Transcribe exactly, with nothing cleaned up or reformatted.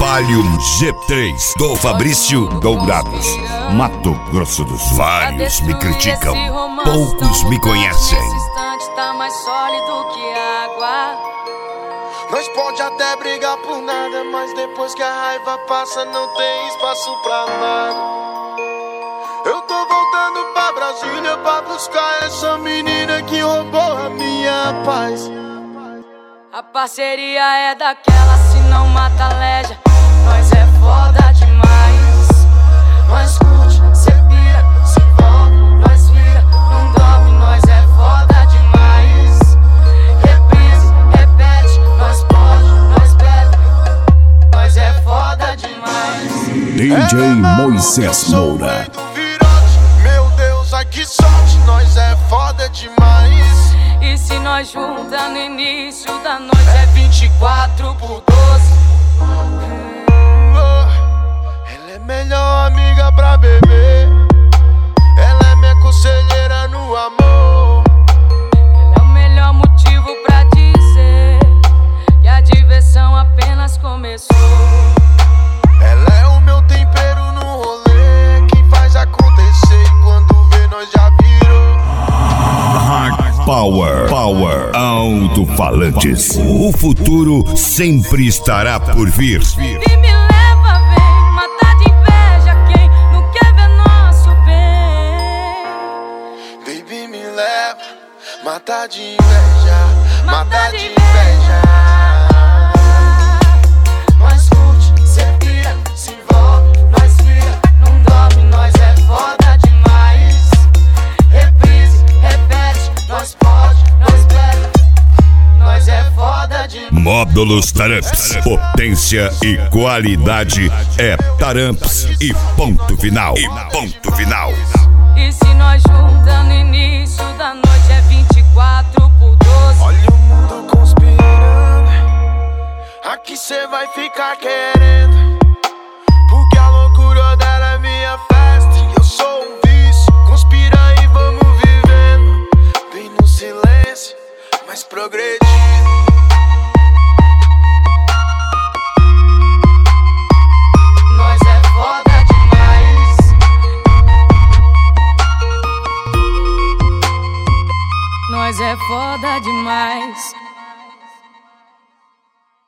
Palio G três do Fabrício Dourados, Mato Grosso do Sul. Vários me criticam, poucos me conhecem. Esse instante tá mais sólido que água. Nós pode até brigar por nada, mas depois que a raiva passa não tem espaço pra nada. Eu tô voltando pra Brasília pra buscar essa menina que roubou a minha paz. A parceria é daquela, se não mata leja. Nós é foda demais. Nós curte, cê pira, se envolve, nós vira, não dorme, nós é foda demais. Reprise, repete, nós pode, nós bebe, nós é foda demais. D J Moisés Moura. Meu Deus, ai que sorte, nós é foda demais. E se nós junta no início da noite é vinte e quatro por doze. Ela é melhor amiga pra beber. Ela é minha conselheira no amor. Ela é o melhor motivo pra dizer que a diversão apenas começou. Ela é o meu tempero no rolê, quem faz acontecer e quando vê nós já virou. Power, Power, alto-falantes. O futuro sempre estará por vir. Baby, me leva, vem matar de inveja quem não quer ver nosso bem. Baby, me leva, matar de inveja, matar de inveja. Nós curte, cê pira, se envolve, nós vira, não dorme, nós é foda demais. Reprise, repete, nós pode, nós bebe, nós é foda demais. Módulos Taramps, potência e qualidade é Taramps e ponto final. E ponto final. E se nós junta no início da noite é vinte e quatro por doze. Olha o mundo conspirando, aqui cê vai ficar querendo, porque a loucura dela é minha festa e eu sou um vício. Conspira e vamos vivendo, bem no silêncio, mas progredindo. Nós é foda demais. Nós é foda demais.